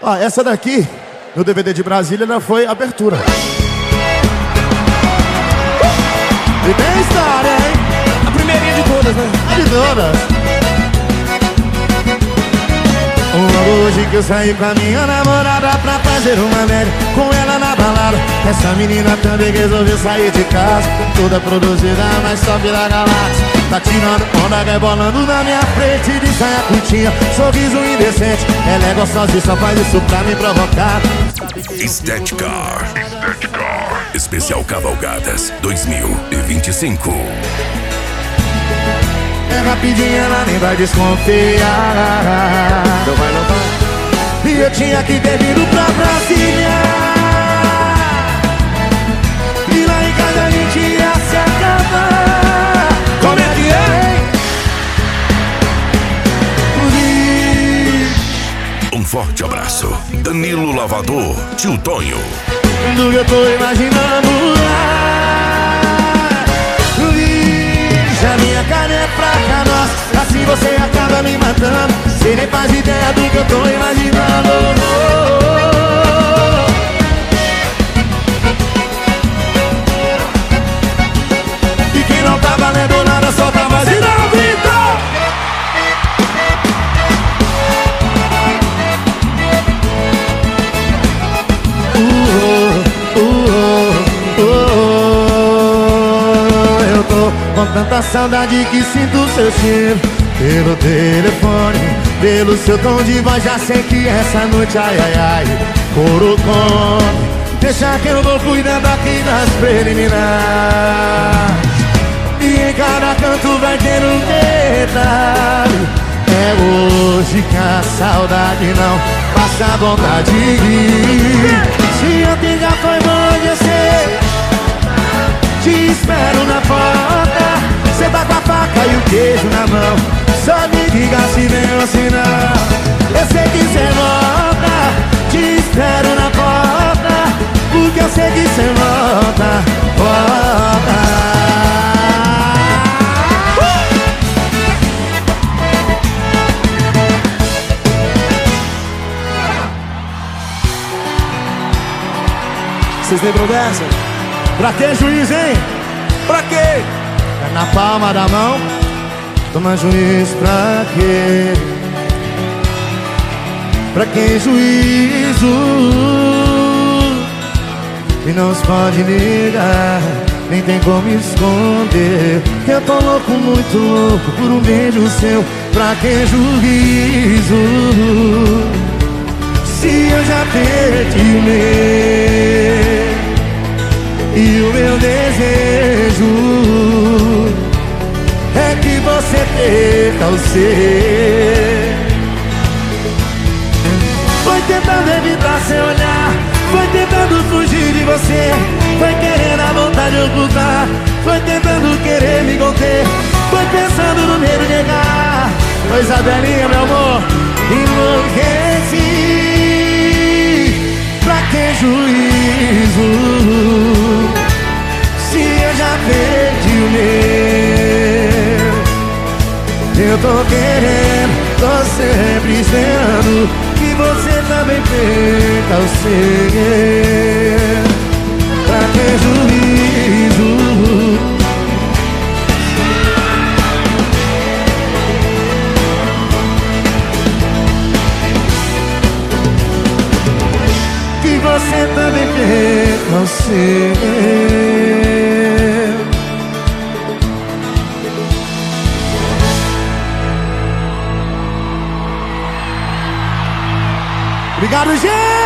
Ó, essa daqui, no DVD de Brasília, ela foi abertura. E tem história, hein? A primeirinha de todas, né? A de todas. Hoje que eu saí com a minha namorada pra fazer uma média com ela na balada. Essa menina também resolveu sair de casa, toda produzida, mas só pela galáxia. Tá tirando onda, rebolando na minha frente, de saia curtinha, sorriso indecente. Ela é gostosa e só faz isso pra me provocar. Estética Especial Cavalgadas 2025. É rapidinho, ela nem vai desconfiar. Não vai, não vai. E eu tinha que ter vindo pra Brasília, e lá em casa a gente ia se acabar. Como é que é? Um forte abraço. Danilo Lavador, Tio Tonho. Do que eu tô imaginando lá. Vixe, a minha carne é fraca, nossa, assim você acaba me matando. Você nem faz ideia do que eu tô imaginando. E quem não tá valendo nada só tá vazio na vida. Eu tô com tanta saudade que sinto seu cheiro pelo telefone, pelo seu tom de voz. Já sei que essa noite, ai, ai, ai, coro come. Deixa que eu vou cuidando aqui das preliminares. E em cada canto vai ter um detalhe. É hoje que a saudade não passa vontade. Se ontem já foi bom, eu sei. Te espero na porta. Cê tá com a faca e o queijo na mão. Só me diga se vem ou se não. Eu sei que cê volta. Te espero na porta, porque eu sei que cê volta. Volta. Vocês lembram dessa? Pra que juiz, hein? Pra quê? É na palma da mão. Toma juiz pra quê? Pra que juízo? E não se pode negar, nem tem como esconder. Eu tô louco, muito louco por um beijo seu. Pra que juízo? Se eu já perdi o meu e o meu desejo é que você perca o seu. Foi tentando evitar seu olhar, foi tentando fugir de você, foi querendo a vontade de ocultar, foi tentando querer me conter, foi pensando no medo de negar. Foi Isabelinha, meu amor, enlouqueci. Pra que juízo? Se eu já perdi o meu, eu tô querendo, tô sempre esperando que você também perca o seu. Pra que juízo? Que você também perca o seu. Obrigado, gente!